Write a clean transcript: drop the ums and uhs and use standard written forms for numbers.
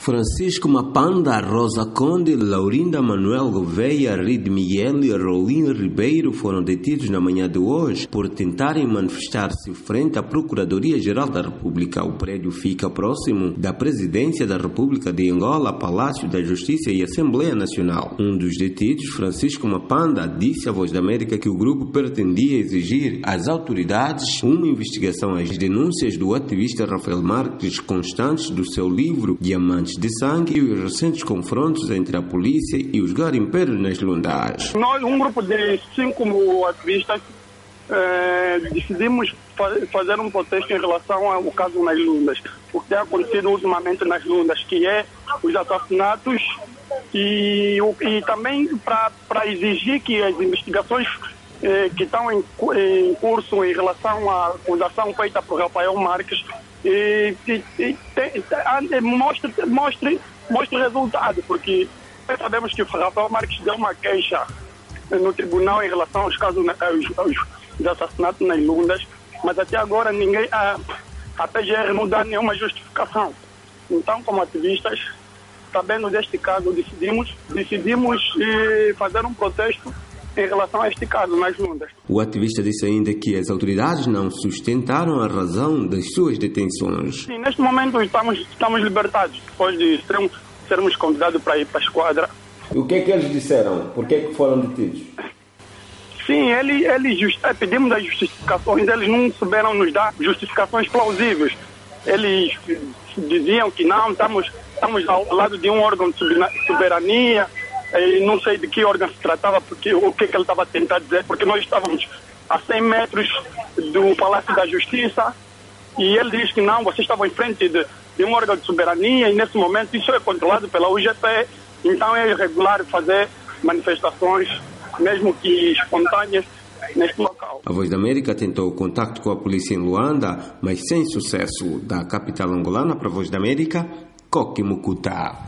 Francisco Mapanda, Rosa Conde, Laurinda Manuel Gouveia, Reid Miguel e Rolim Ribeiro foram detidos na manhã de hoje por tentarem manifestar-se frente à Procuradoria-Geral da República. O prédio fica próximo da Presidência da República de Angola, Palácio da Justiça e Assembleia Nacional. Um dos detidos, Francisco Mapanda, disse à Voz da América que o grupo pretendia exigir às autoridades uma investigação às denúncias do ativista Rafael Marques constantes do seu livro Diamantes de Sangue e os recentes confrontos entre a polícia e os garimpeiros nas Lundas. Nós, um grupo de 5 ativistas, decidimos fazer um protesto em relação ao caso nas Lundas. O que tem acontecido ultimamente nas Lundas, que é os assassinatos e também para exigir que as investigações que estão em curso em relação à acusação feita por Rafael Marques mostre resultado, porque sabemos que o Rafael Marques deu uma queixa no tribunal em relação aos casos aos assassinatos nas Lundas, mas até agora a PGR não dá nenhuma justificação. Então, como ativistas, sabendo deste caso, decidimos fazer um protesto em relação a este caso nas Lundas. O ativista disse ainda que as autoridades não sustentaram a razão das suas detenções. Sim, neste momento estamos libertados, depois de sermos convidados para ir para a esquadra. O que é que eles disseram? Por que é que foram detidos? Sim, pedimos as justificações, eles não souberam nos dar justificações plausíveis. Eles diziam que não, estamos ao lado de um órgão de soberania. E não sei de que órgão se tratava, porque o que ele estava tentando dizer, porque nós estávamos a 100 metros do Palácio da Justiça e ele diz que não, vocês estavam em frente de um órgão de soberania e nesse momento isso é controlado pela UGT, então é irregular fazer manifestações, mesmo que espontâneas, neste local. A Voz da América tentou contato com a polícia em Luanda, mas sem sucesso. Da capital angolana para a Voz da América, Coque Mucuta.